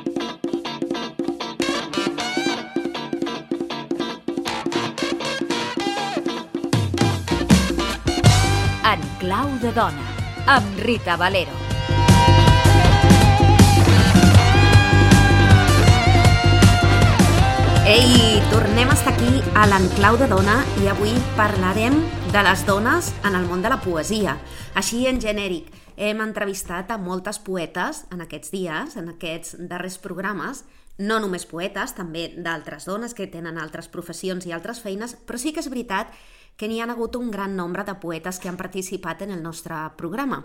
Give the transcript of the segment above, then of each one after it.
En clau de dona, amb Rita Valero. Ei, tornem a estar aquí a l'Enclau de Dona i avui parlarem de les dones en el món de la poesia. Així en genèric, hem entrevistat a moltes poetes en aquests dies, en aquests darrers programes, no només poetes, també d'altres dones que tenen altres professions i altres feines, però sí que és veritat que n'hi ha hagut un gran nombre de poetes que han participat en el nostre programa.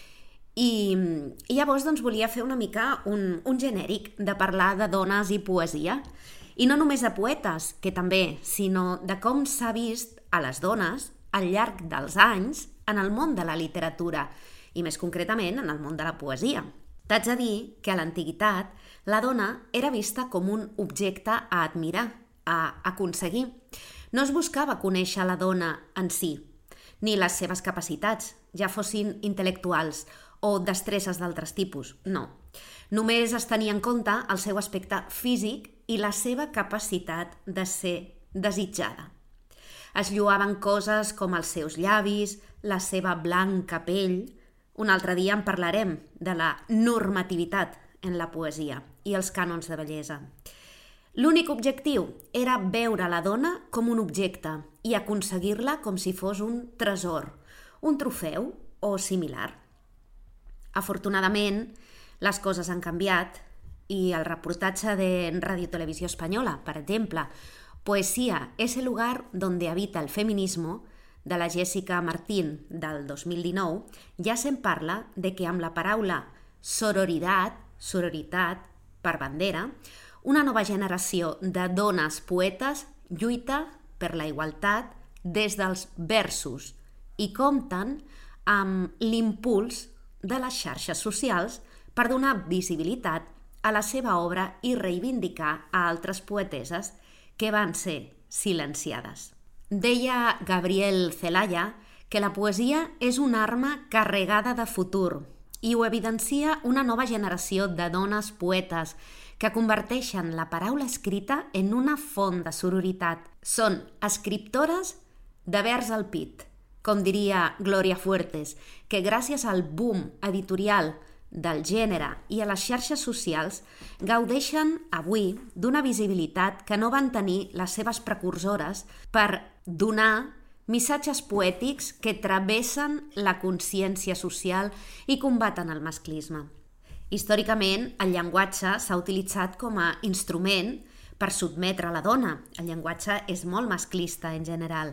I llavors volia fer una mica un genèric de parlar de dones i poesia. I no només de poetes, que també, sinó de com s'ha vist a les dones al llarg dels anys en el món de la literatura i més concretament en el món de la poesia. T'haig de dir que a l'antiguitat la dona era vista com un objecte a admirar, a aconseguir. No es buscava conèixer la dona en si, ni les seves capacitats, ja fossin intel·lectuals o destreses d'altres tipus, no. Només es tenia en compte el seu aspecte físic i la seva capacitat de ser desitjada. Es lloaven coses com els seus llavis, la seva blanca pell. Un altre dia en parlarem de la normativitat en la poesia i els cànons de bellesa. L'únic objectiu era veure la dona com un objecte i aconseguir-la com si fos un tresor, un trofeu o similar. Afortunadament, les coses han canviat y el reportaje de Radio Televisión Española, por ejemplo, Poesía es el lugar donde habita el feminismo, de la Jessica Martín del 2019, ja se'n parla de que amb la paraula sororitat per bandera, una nova generació de dones poetes lluita per la igualtat des dels versos i compten amb l'impuls de les xarxes socials per donar visibilitat a la seva obra i reivindicar a altres poeteses que van ser silenciades. Deia Gabriel Celaya que la poesia és una arma carregada de futur i ho evidencia una nova generació de dones poetes que converteixen la paraula escrita en una font de sororitat. Són escriptores de vers al pit, com diria Gloria Fuertes, que gràcies al boom editorial del gènere i a les xarxes socials gaudeixen avui d'una visibilitat que no van tenir les seves precursores per donar missatges poètics que travessen la consciència social i combaten el masclisme. Històricament, el llenguatge s'ha utilitzat com a instrument per sotmetre la dona. El llenguatge és molt masclista en general.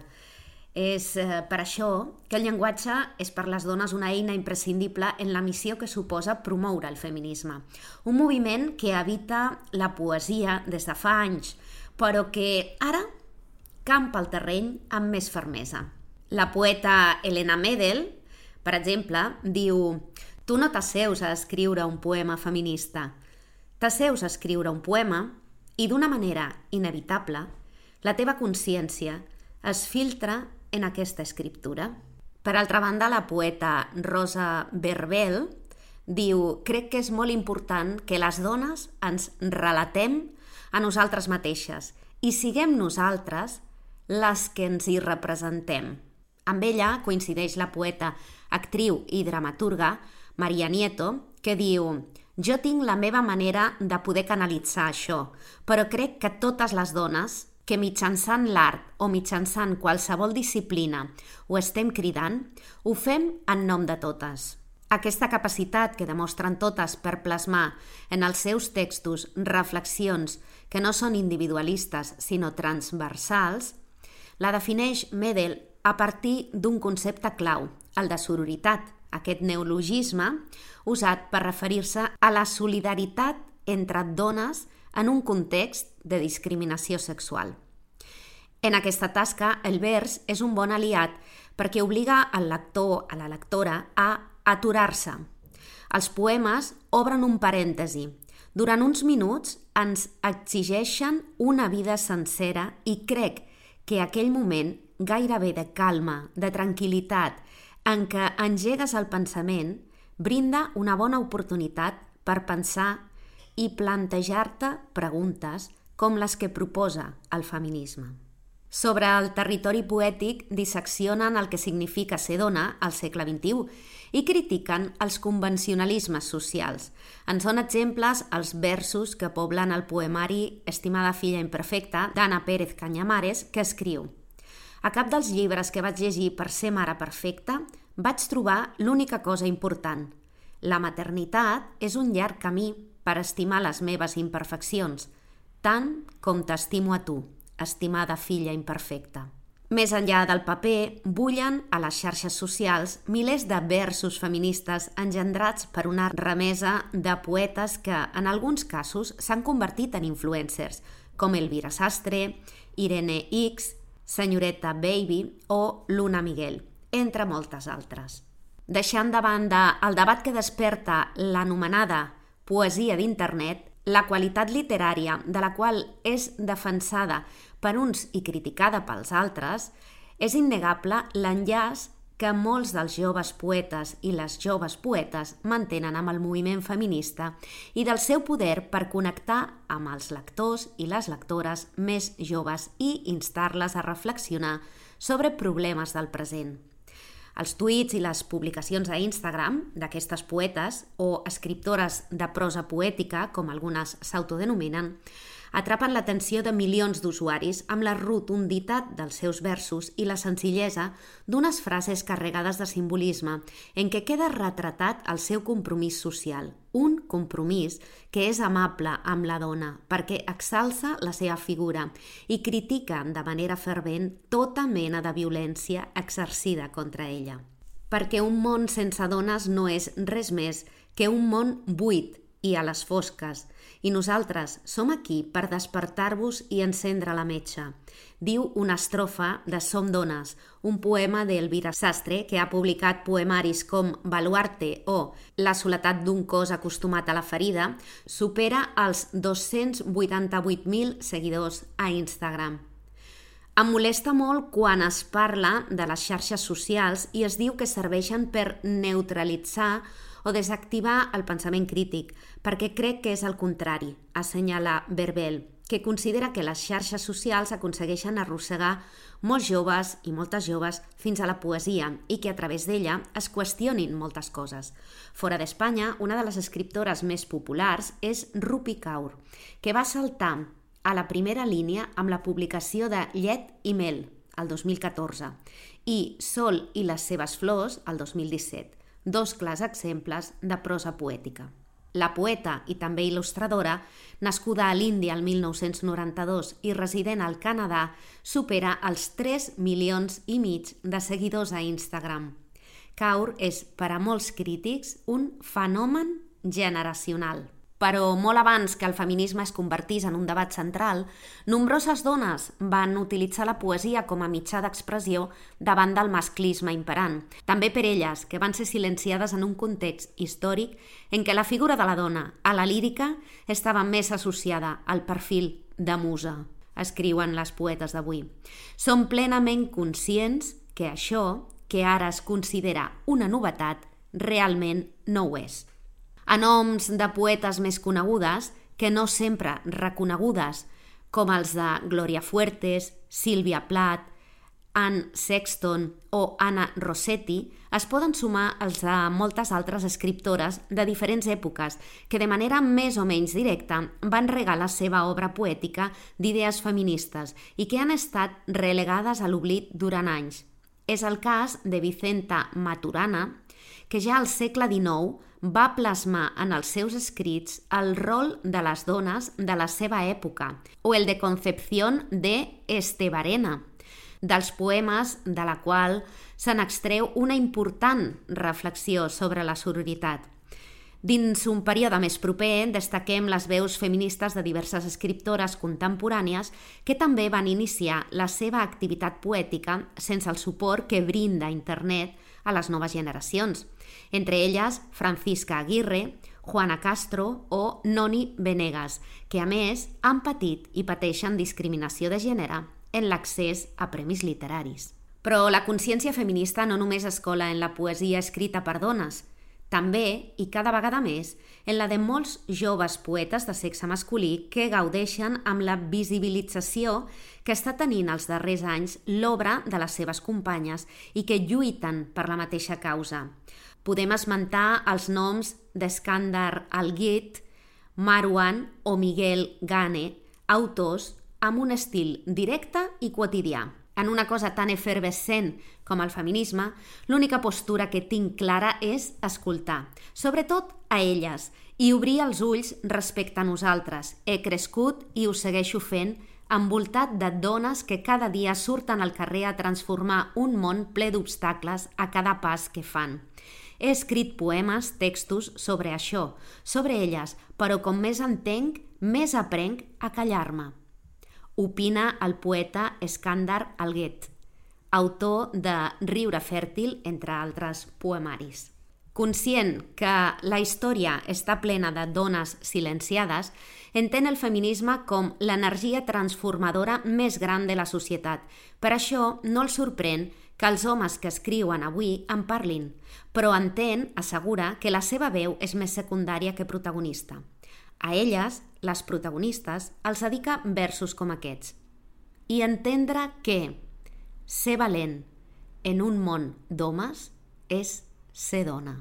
És per això que el llenguatge és per les dones una eina imprescindible en la missió que suposa promoure el feminisme. Un moviment que habita la poesia des de fa anys, però que ara campa el terreny amb més fermesa. La poeta Helena Medel, per exemple, diu: «Tu no t'asseus a escriure un poema feminista. T'asseus a escriure un poema i d'una manera inevitable la teva consciència es filtra en aquesta escriptura». Per altra banda, la poeta Rosa Verbel diu: «Crec que és molt important que les dones ens relatem a nosaltres mateixes i siguem nosaltres les que ens hi representem». Amb ella coincideix la poeta, actriu i dramaturga Maria Nieto, que diu: «Jo tinc la meva manera de poder canalitzar això, però crec que totes les dones que mitjançant l'art o mitjançant qualsevol disciplina ho estem cridant, ho fem en nom de totes». Aquesta capacitat que demostren totes per plasmar en els seus textos reflexions que no són individualistes sinó transversals, la defineix Medel a partir d'un concepte clau, el de sororitat, aquest neologisme usat per referir-se a la solidaritat entre dones en un context de discriminació sexual. En aquesta tasca, el vers és un bon aliat perquè obliga el lector, a la lectora, a aturar-se. Els poemes obren un parèntesi. Durant uns minuts ens exigeixen una vida sencera i crec que aquell moment gairebé de calma, de tranquil·litat, en què engegues el pensament, brinda una bona oportunitat per pensar i plantejar-te preguntes com les que proposa el feminisme. Sobre el territori poètic disseccionen el que significa ser dona al segle XXI i critiquen els convencionalismes socials. En són exemples els versos que poblen el poemari Estimada filla imperfecta d'Anna Pérez Cañamares, que escriu: a cap dels llibres que vaig llegir per ser mare perfecta vaig trobar l'única cosa important. La maternitat és un llarg camí per estimar les meves imperfeccions, tant com t'estimo a tu, estimada filla imperfecta. Més enllà del paper, bullen a les xarxes socials milers de versos feministes engendrats per una remesa de poetes que, en alguns casos, s'han convertit en influencers, com Elvira Sastre, Irene X, Senyoreta Baby o Luna Miguel, entre moltes altres. Deixant de banda el debat que desperta l'anomenada poesia d'internet, la qualitat literària de la qual és defensada per uns i criticada pels altres, és innegable l'enllaç que molts dels joves poetes i les joves poetes mantenen amb el moviment feminista i del seu poder per connectar amb els lectors i les lectores més joves i instar-les a reflexionar sobre problemes del present. Els tuits i les publicacions a Instagram d'aquestes poetes o escriptores de prosa poètica, com algunes s'autodenominen, atrapen l'atenció de milions d'usuaris amb la rotunditat dels seus versos i la senzillesa d'unes frases carregades de simbolisme en què queda retratat el seu compromís social, un compromís que és amable amb la dona perquè exalça la seva figura i critica de manera fervent tota mena de violència exercida contra ella. Perquè un món sense dones no és res més que un món buit i a les fosques, i nosaltres som aquí per despertar-vos i encendre la metxa, diu una estrofa de Som dones, un poema d'Elvira Sastre que ha publicat poemaris com Baluarte o La soledat d'un cos acostumat a la ferida, supera els 288.000 seguidors a Instagram. Em molesta molt quan es parla de les xarxes socials i es diu que serveixen per neutralitzar o desactivar el pensament crític, perquè crec que és el contrari, assenyala Verbel, que considera que les xarxes socials aconsegueixen arrossegar molts joves i moltes joves fins a la poesia i que a través d'ella es qüestionin moltes coses. Fora d'Espanya, una de les escriptores més populars és Rupi Kaur, que va saltar a la primera línia amb la publicació de Llet i Mel, el 2014, i Sol i les seves flors, el 2017, dos clars exemples de prosa poètica. La poeta i també il·lustradora, nascuda a l'Índia el 1992 i resident al Canadà, supera els 3,5 milions de seguidors a Instagram. Kaur és, per a molts crítics, un fenomen generacional. Però molt abans que el feminisme es convertís en un debat central, nombroses dones van utilitzar la poesia com a mitjà d'expressió davant del masclisme imperant. També per elles, que van ser silenciades en un context històric en què la figura de la dona a la lírica estava més associada al perfil de musa, escriuen les poetes d'avui. Som plenament conscients que això, que ara es considera una novetat, realment no ho és. A noms de poetes més conegudes, que no sempre reconegudes, com els de Gloria Fuertes, Sílvia Plath, Anne Sexton o Anna Rossetti, es poden sumar els de moltes altres escriptores de diferents èpoques que de manera més o menys directa van regar la seva obra poètica d'idees feministes i que han estat relegades a l'oblit durant anys. És el cas de Vicenta Maturana, que ja al segle XIX va plasmar en els seus escrits el rol de les dones de la seva època, o el de Concepción de Estebarena, dels poemes de la qual se n'extreu una important reflexió sobre la sororitat. Dins un període més proper, destaquem les veus feministes de diverses escriptores contemporànies que també van iniciar la seva activitat poètica sense el suport que brinda Internet a les noves generacions. Entre elles, Francisca Aguirre, Juana Castro o Noni Venegas, que a més han patit i pateixen discriminació de gènere en l'accés a premis literaris. Però la consciència feminista no només es cola en la poesia escrita per dones, També, i cada vegada més, en la de molts joves poetes de sexe masculí que gaudeixen amb la visibilització que està tenint els darrers anys l'obra de les seves companyes i que lluiten per la mateixa causa. Podem esmentar els noms d'Eskandar Algit, Marwan o Miguel Gane, autors amb un estil directe i quotidià. En una cosa tan efervescent com el feminisme, l'única postura que tinc clara és escoltar, sobretot a elles, i obrir els ulls respecte a nosaltres. He crescut i ho segueixo fent, envoltat de dones que cada dia surten al carrer a transformar un món ple d'obstacles a cada pas que fan. He escrit poemes, textos sobre això, sobre elles, però com més entenc, més aprenc a callar-me. Opina el poeta Eskandar Algit, autor de Riure fèrtil, entre altres poemaris. Conscient que la història està plena de dones silenciades, entén el feminisme com l'energia transformadora més gran de la societat. Per això no el sorprèn que els homes que escriuen avui en parlin, però entén, assegura, que la seva veu és més secundària que protagonista. A elles, les protagonistes, els dedica versos com aquests. I entendre que ser valent en un món d'homes és ser dona.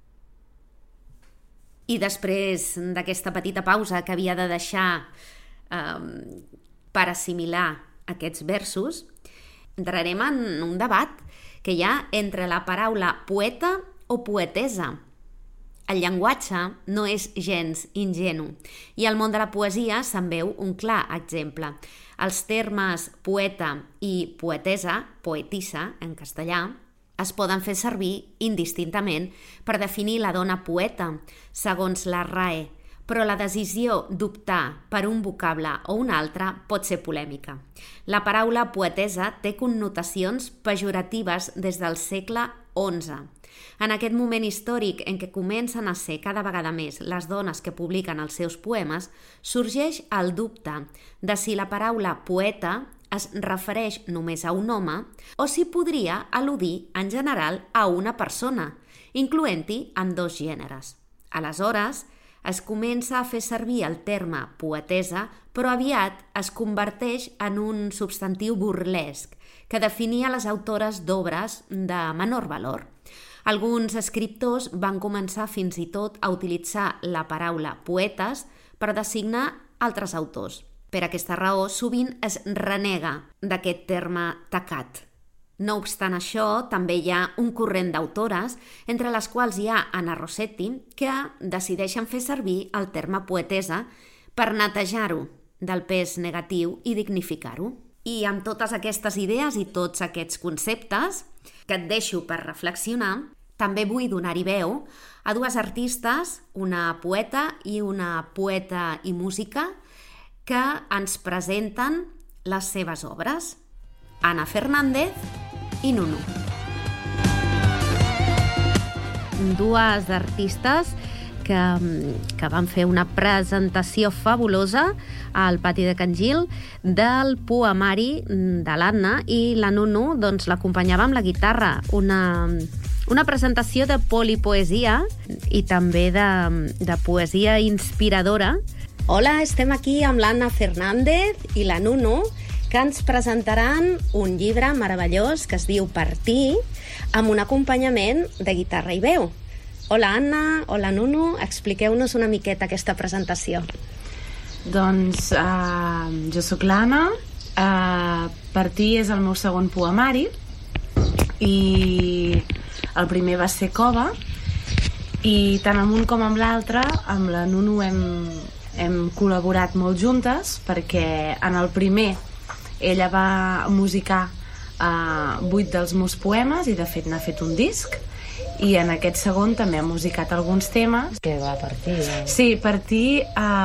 I després d'aquesta petita pausa que havia de deixar per assimilar aquests versos, entrarem en un debat que hi ha entre la paraula poeta o poetessa. El llenguatge no és gens ingenu i al món de la poesia se'n veu un clar exemple. Els termes poeta i poetessa, poetissa en castellà, es poden fer servir indistintament per definir la dona poeta, segons la RAE, però la decisió d'optar per un vocable o un altre pot ser polèmica. La paraula poetessa té connotacions pejoratives des del segle XI. En aquest moment històric en què comencen a ser cada vegada més les dones que publiquen els seus poemes, sorgeix el dubte de si la paraula poeta es refereix només a un home o si podria al·ludir en general a una persona, incloent-hi ambdós gèneres. Aleshores, es comença a fer servir el terme poetessa, però aviat es converteix en un substantiu burlesc que definia les autores d'obres de menor valor. Alguns escriptors van començar fins i tot a utilitzar la paraula poetes per designar altres autors. Per aquesta raó, sovint es renega d'aquest terme tacat. No obstant això, també hi ha un corrent d'autores, entre les quals hi ha Anna Rossetti, que decideixen fer servir el terme poetessa per netejar-ho del pes negatiu i dignificar-ho. I amb totes aquestes idees i tots aquests conceptes que et deixo per reflexionar, també vull donar-hi veu a dues artistes, una poeta i una poeta i música, que ens presenten les seves obres. Ana Fernández i Nunu. Dues artistes que van fer una presentació fabulosa al pati de Can Gil del poemari de l'Anna, i la Nunu l'acompanyava amb la guitarra. Una presentació de polipoesia i també de poesia inspiradora. Hola, estem aquí amb l'Anna Fernández i la Nunu, que ens presentaran un llibre meravellós que es diu Partir, amb un acompanyament de guitarra i veu. Hola, Anna, hola, Nunu, expliqueu-nos una miqueta aquesta presentació. Doncs jo sóc l'Anna, Partir és el meu segon poemari i el primer va ser Cova, i tant amb un com amb l'altre, amb la Nunu hem col·laborat molt juntes, perquè en el primer ella va musicar 8 dels meus poemes i de fet n'ha fet un disc, i en aquest segon també ha musicat alguns temes. Que va Partir? Sí, Partir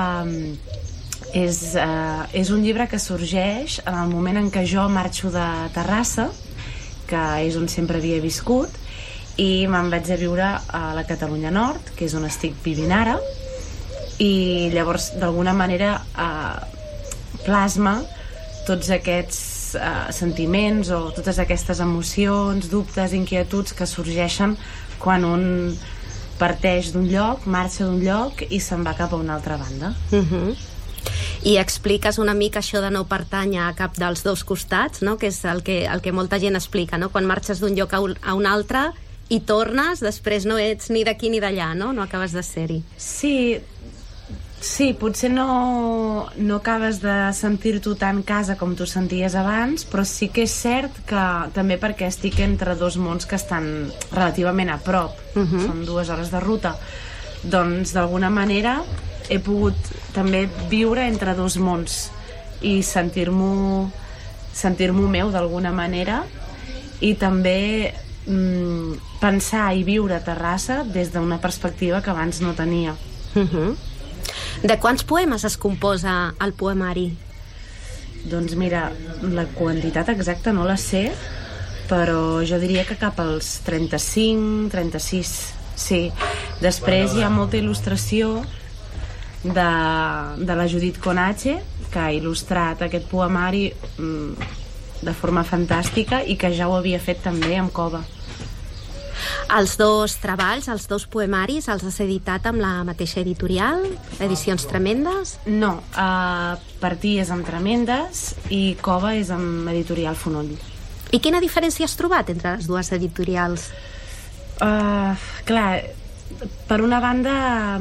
és un llibre que sorgeix en el moment en què jo marxo de Terrassa, que és on sempre havia viscut, i me'n vaig a viure a la Catalunya Nord, que és on estic vivint ara, i llavors d'alguna manera plasma tots aquests sentiments o totes aquestes emocions, dubtes, inquietuds que sorgeixen quan un parteix d'un lloc, marxa d'un lloc i se'n va cap a una altra banda. I expliques una mica això de no pertànyer a cap dels dos costats, no? Que és el que molta gent explica, no? Quan marxes d'un lloc a un altre i tornes, després no ets ni d'aquí ni d'allà, no? No acabes de ser-hi. Sí, potser no acabes de sentir-t'ho tan casa com tu senties abans, però sí que és cert que també perquè estic entre dos mons que estan relativament a prop, són 2 hores de ruta, doncs d'alguna manera he pogut també viure entre 2 mons i sentir-m'ho meu d'alguna manera, i també pensar i viure a Terrassa des d'una perspectiva que abans no tenia. De quants poemes es composa el poemari? Doncs mira, la quantitat exacta no la sé, però jo diria que cap als 35, 36, sí. Després hi ha molta il·lustració de la Judit Conache, que ha il·lustrat aquest poemari de forma fantàstica i que ja ho havia fet també amb Cova. Els 2 treballs, els 2 poemaris, els has editat amb la mateixa editorial? Edicions Tremendes? No, Partir és amb Tremendes i Cova és amb Editorial Fonoll. I quina diferència has trobat entre les 2 editorials? Clar, per una banda,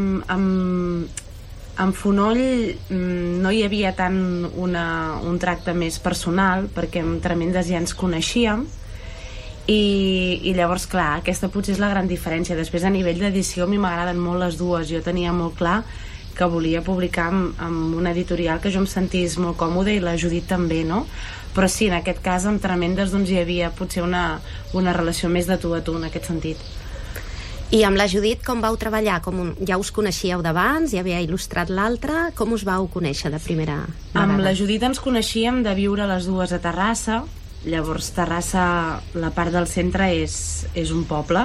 amb Fonoll no hi havia tant un tracte més personal, perquè amb Tremendes ja ens coneixíem, i llavors, clar, aquesta potser és la gran diferència. Després, a nivell d'edició, a mi m'agraden molt les 2. Jo tenia molt clar que volia publicar amb una editorial que jo em sentís molt còmode, i la Judit també, no? Però sí, en aquest cas, amb Tremendes, doncs hi havia potser una relació més de tu a tu, en aquest sentit. I amb la Judit com vau treballar? Ja us coneixíeu d'abans? Ja havia il·lustrat l'altra? Com us vau conèixer de primera vegada? Amb la Judit ens coneixíem de viure les 2 a Terrassa. Llavors Terrassa, la part del centre és un poble,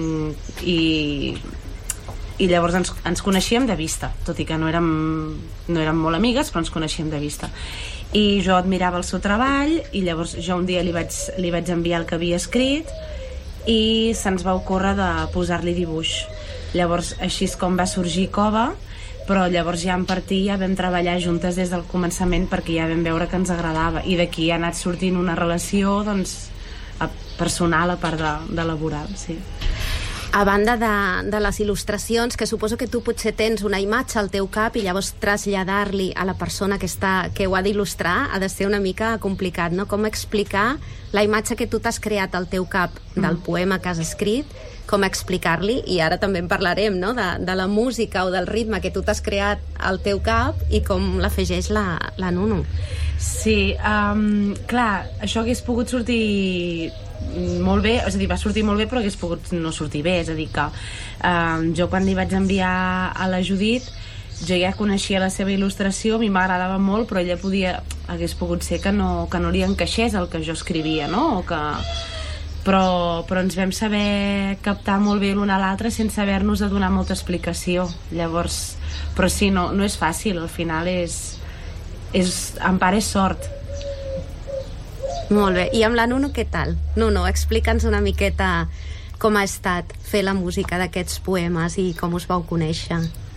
i llavors ens coneixíem de vista, tot i que no érem molt amigues, però ens coneixíem de vista. I jo admirava el seu treball, i llavors jo un dia li vaig enviar el que havia escrit, i se'ns va ocórrer de posar-li dibuix. Llavors així és com va sorgir Cova, però llavors ja en Partir ja vam treballar juntes des del començament, perquè ja vam veure que ens agradava, i d'aquí ha anat sortint una relació, doncs, personal a part de laboral, sí. A banda de les il·lustracions, que suposo que tu potser tens una imatge al teu cap i llavors traslladar-li a la persona que ho ha d'il·lustrar ha de ser una mica complicat, no? Com explicar la imatge que tu t'has creat al teu cap del poema que has escrit, com explicar-li, i ara també en parlarem, no? de la música o del ritme que tu t'has creat al teu cap i com l'afegeix la Nunu. Sí, clar, això hagués pogut sortir molt bé, és a dir, va sortir molt bé, però hagués pogut no sortir bé, és a dir que jo quan li vaig enviar a la Judit, jo ja coneixia la seva il·lustració, a mi m'agradava molt, però ella hagués pogut ser que no li encaixés el que jo escrivia, no? Però ens vam saber captar molt bé l'un a l'altre sense haver-nos de donar molta explicació. Llavors, però sí, no és fàcil, al final en part és sort. Molt bé, i amb la Nunu què tal? Nunu, explica'ns una miqueta com ha estat fer la música d'aquests poemes i com us vau conèixer.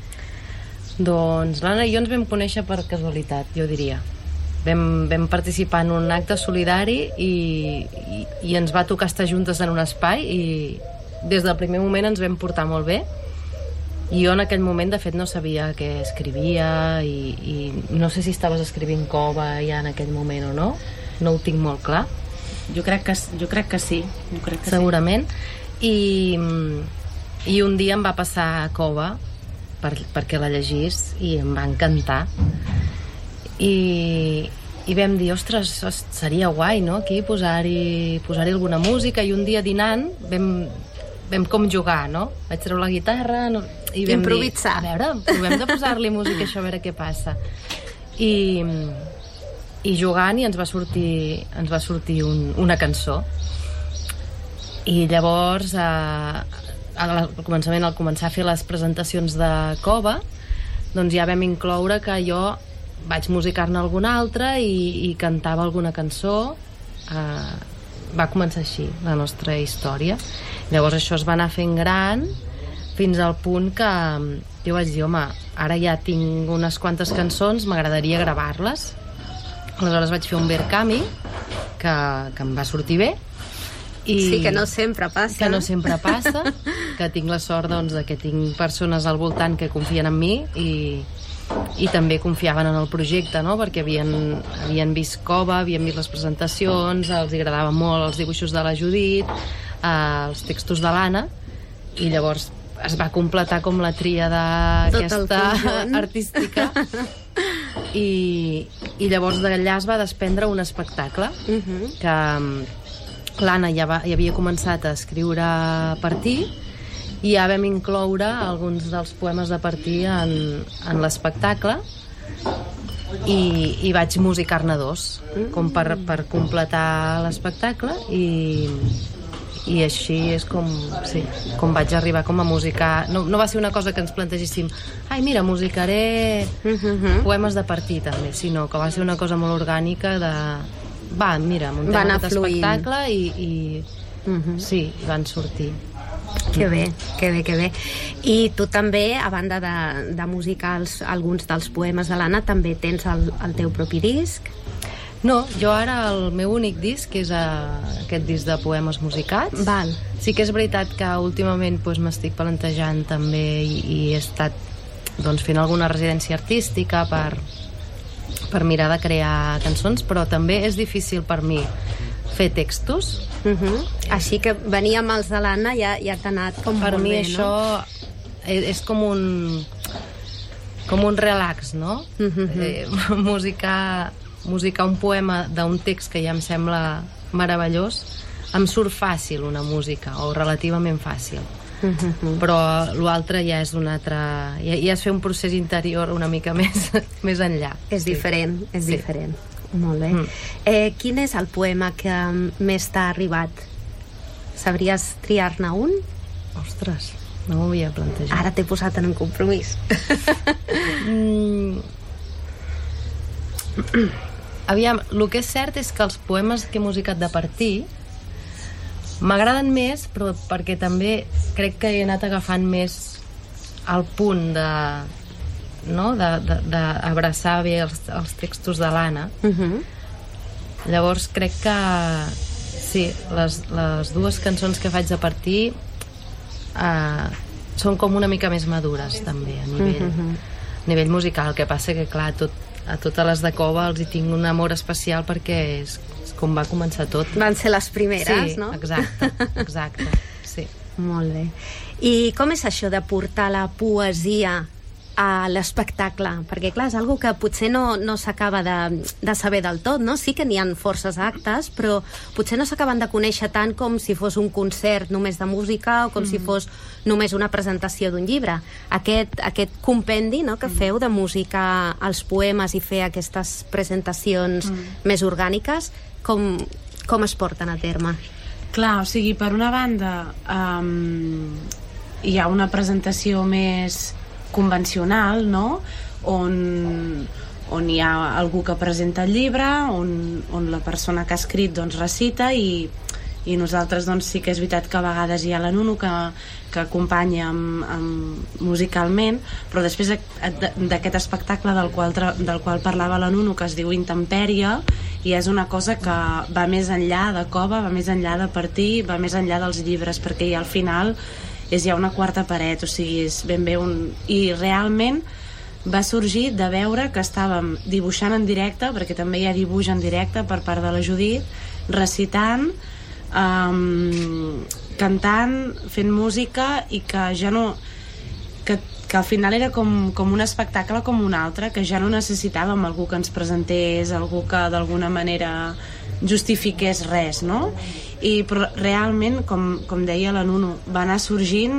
Doncs l'Anna i jo ens vam conèixer per casualitat, jo diria. Vam participar en un acte solidari i ens va tocar estar juntes en un espai, i des del primer moment ens vam portar molt bé. I jo en aquell moment, de fet, no sabia què escrivia, i no sé si estaves escrivint Cova ja en aquell moment o no. No ho tinc molt clar. Jo crec que sí. Segurament. I un dia em va passar Cova perquè la llegís i em va encantar. I vam dir, ostres, seria guai, no? Aquí posar-hi alguna música, i un dia dinant vam com jugar, no? Vaig treure la guitarra i vam improvisar. Dir, a veure, provem de posar-li música, això, a veure què passa. I jugant, i ens va sortir una cançó. I llavors al començar a fer les presentacions de Cova, doncs ja vam incloure que jo vaig musicar-ne alguna altra i cantava alguna cançó. Va començar així la nostra història. Llavors això es va anar fent gran fins al punt que jo vaig dir, home, ara ja tinc unes quantes cançons, m'agradaria gravar-les. Aleshores vaig fer un Verkami, que em va sortir bé. Sí, que no sempre passa. Que no sempre passa, que tinc la sort doncs, que tinc persones al voltant que confien en mi i també confiaven en el projecte, no? Perquè havien vist Cova, havien vist les presentacions, els agradaven molt els dibuixos de la Judit, els textos de l'Anna, i llavors es va completar com la tríada aquesta artística i llavors d'allà es va desprendre un espectacle que l'Anna ja havia començat a escriure Partir i ja vam incloure alguns dels poemes de Partir en l'espectacle i vaig musicar-ne 2 com per completar l'espectacle i així és com vaig arribar com a musicar. No va ser una cosa que ens plantegéssim ai mira, musicaré poemes de Partir també, sinó que va ser una cosa molt orgànica de mira, muntem aquest espectacle i sí, van sortir. Que bé, que bé, que bé. I tu també, a banda de musicar alguns dels poemes de l'Anna, també tens el teu propi disc? No, jo ara el meu únic disc és aquest disc de poemes musicats. Val. Sí que és veritat que últimament m'estic plantejant també i he estat fent alguna residència artística per mirar de crear cançons, però també és difícil per mi fer textos. Així que venir amb els de l'Anna ja t'ha anat com per molt mi bé, això no? És com un relax, no? Musicar un poema d'un text que ja em sembla meravellós em surt fàcil una música, o relativament fàcil. Però l'altre ja és un altre... ja és fer un procés interior una mica més enllà. És diferent, és diferent. Molt bé. Quin és el poema que més t'ha arribat? Sabries triar-ne un? Ostres, no m'ho havia plantejat. Ara t'he posat en un compromís. Aviam, el que és cert és que els poemes que he musicat de Partir m'agraden més, però perquè també crec que he anat agafant més el punt d'abraçar bé els textos de l'Anna. Llavors crec que sí, les dues cançons que faig de Partir són com una mica més madures també a nivell musical. El que passa que clar, a totes les de Cova els hi tinc un amor especial perquè és com va començar tot. Van ser les primeres, sí, no? Exacte, sí. Molt bé. I com és això de portar la poesia a l'espectacle? Perquè clar, és algo que potser no s'acaba de saber del tot, no? Sí que n'hi ha forces actes, però potser no s'acaben de conèixer tant com si fos un concert només de música o com si fos només una presentació d'un llibre. Aquest compendi, no?, que feu de musicar els poemes i fer aquestes presentacions més orgàniques, com es porten a terme? Clar, o sigui, per una banda hi ha una presentació més convencional, no?, on hi ha algú que presenta el llibre, on la persona que ha escrit doncs recita i nosaltres doncs sí que és veritat que a vegades hi ha la Nuno que acompanya musicalment, però després d'aquest espectacle del qual parlava la Nuno, que es diu Intempèrie, i és una cosa que va més enllà de Cova, va més enllà de Partir, va més enllà dels llibres, perquè al final és ja una quarta paret, o sigui, és ben bé i realment va sorgir de veure que estàvem dibuixant en directe, perquè també hi ha dibuix en directe per part de la Judit, recitant, cantant, fent música, i que ja no... que al final era com un espectacle com un altre, que ja no necessitàvem algú que ens presentés, algú que d'alguna manera justifiqués res, no? Però realment, com deia la Nuno, va anar sorgint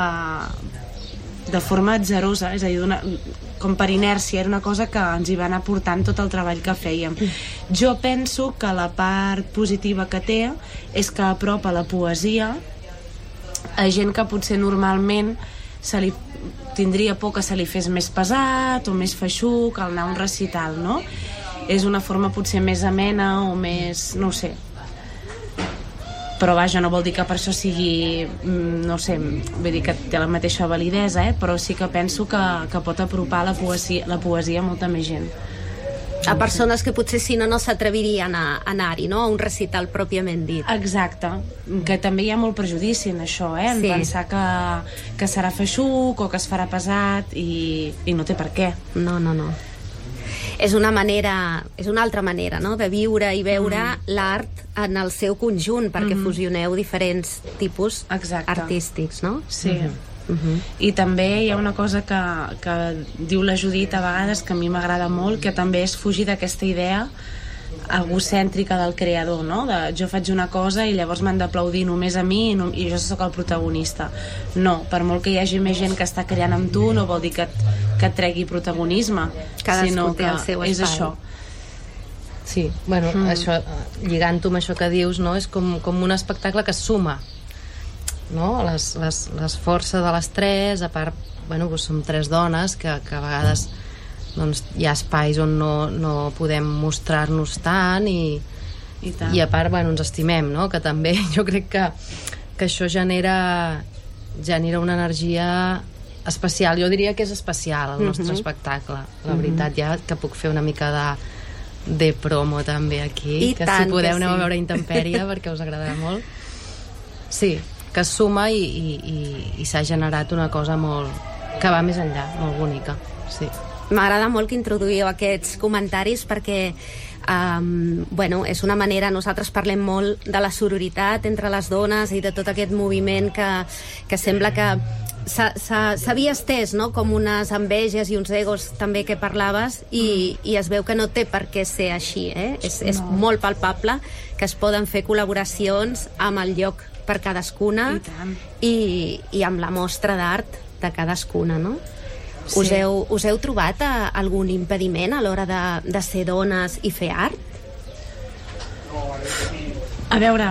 de forma atzerosa, és a dir, com per inèrcia, era una cosa que ens hi va anar portant tot el treball que fèiem. Jo penso que la part positiva que té és que apropa la poesia a gent que potser normalment tindria por que se li fes més pesat o més feixuc al anar a un recital, no? És una forma potser més amena o més, no ho sé. però vaja, no vol dir que per això sigui, no sé, vull dir que té la mateixa validesa, però sí que penso que pot apropar la poesia a molta més gent. A persones que potser si no s'atrevirien a anar-hi, no? A un recital pròpiament dit. Exacte, que també hi ha molt prejudici en això, en pensar que serà feixuc o que es farà pesat i no té per què. No. És una altra manera, no?, de viure i veure l'art en el seu conjunt, perquè fusioneu diferents tipus artístics, no? Sí. I també hi ha una cosa que diu la Judit a vegades que a mi m'agrada molt, que també és fugir d'aquesta idea egocèntrica del creador, no? Jo faig una cosa i llavors m'han d'aplaudir només a mi i jo sóc el protagonista. No, per molt que hi hagi més gent que està creant amb tu no vol dir que et tregui protagonisme, sinó que el seu és això. Sí, bueno, això, lligant-ho amb això que dius, no? És com un espectacle que es suma, no? Les forces de les tres, a part, bueno, doncs som tres dones que a vegades doncs, hi ha espais on no podem mostrar-nos tant i a part, bueno, ens estimem, no? Que també jo crec que això genera una energia especial. Jo diria que és especial el nostre espectacle, la veritat. Ja que puc fer una mica de promo també aquí, que si podeu aneu a veure Intempèrie perquè us agradarà molt. Sí, que es suma i s'ha generat una cosa que va més enllà, molt bonica. Sí. M'agrada molt que introduïu aquests comentaris perquè és una manera, nosaltres parlem molt de la sororitat entre les dones i de tot aquest moviment que sembla que s'havia estès, no?, com unes enveges i uns egos també que parlaves i es veu que no té per què ser així, és molt palpable que es poden fer col·laboracions amb el lloc per cadascuna i amb la mostra d'art de cadascuna, no? Sí. Us heu trobat algun impediment a l'hora de ser dones i fer art? A veure,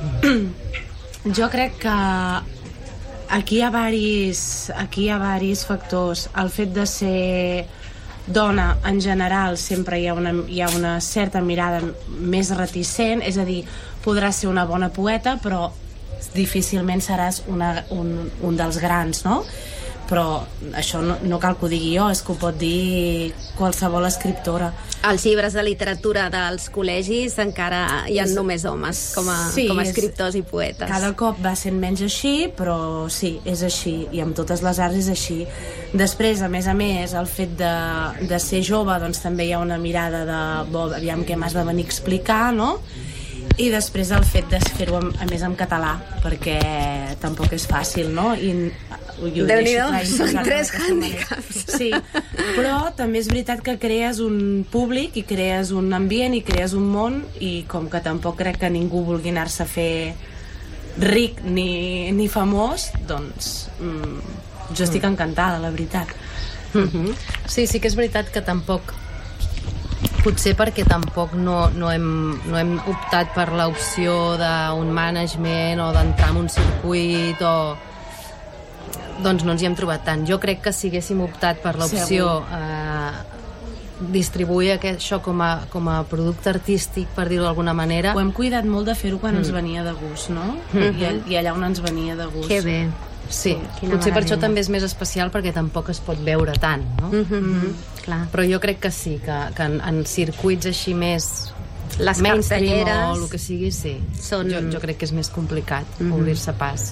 jo crec que aquí hi ha varis factors. El fet de ser dona, en general, sempre hi ha una certa mirada més reticent, és a dir, podràs ser una bona poeta, però difícilment seràs un dels grans, no? Però això no cal que ho digui jo, és que ho pot dir qualsevol escriptora. Als llibres de literatura dels col·legis encara hi ha només homes com a escriptors i poetes. Cada cop va sent menys així, però sí, és així, i amb totes les arts és així. Després, a més, el fet de ser jove, doncs també hi ha una mirada de aviam què m'has de venir a explicar, no? I després el fet de fer-ho a més en català, perquè tampoc és fàcil, no? Déu-n'hi-do, són 3 hàndicaps. Sí, però també és veritat que crees un públic i crees un ambient i crees un món, i com que tampoc crec que ningú vulgui anar-se a fer ric ni famós, doncs jo estic encantada, la veritat. Sí que és veritat que tampoc, potser perquè tampoc no hem optat per l'opció d'un management o d'entrar en un circuit doncs no ens hi hem trobat tant. Jo crec que si haguéssim optat per l'opció distribuir això com a producte artístic, per dir-ho d'alguna manera, ho hem cuidat molt de fer-ho quan ens venia de gust, no? I allà on ens venia de gust. Que bé. Sí, potser per això també és més especial, perquè tampoc es pot veure tant, no? Clar. Però jo crec que sí, que en circuits així més les mainstream o el que sigui, sí. Jo crec que és més complicat obrir-se pas.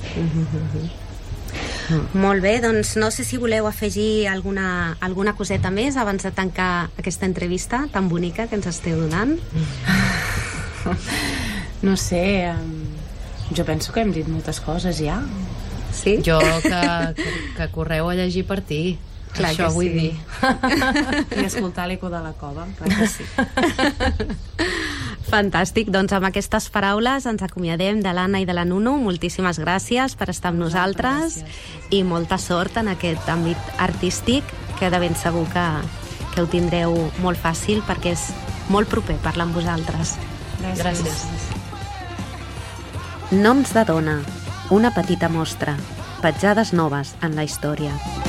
Molt bé, doncs no sé si voleu afegir alguna coseta més abans de tancar aquesta entrevista tan bonica que ens esteu donant. No sé, jo penso que hem dit moltes coses ja. Sí? Jo que correu a llegir per ti. Clar, això vull dir. I escoltar l'eco de la cova, clar que sí. Fantàstic, doncs amb aquestes paraules ens acomiadem de l'Anna i de la Nunu. Moltíssimes gràcies per estar amb nosaltres i molta sort en aquest àmbit artístic, que de ben segur que ho tindreu molt fàcil perquè és molt proper parlar amb vosaltres. Gràcies. Noms de dona, una petita mostra, petjades noves en la història.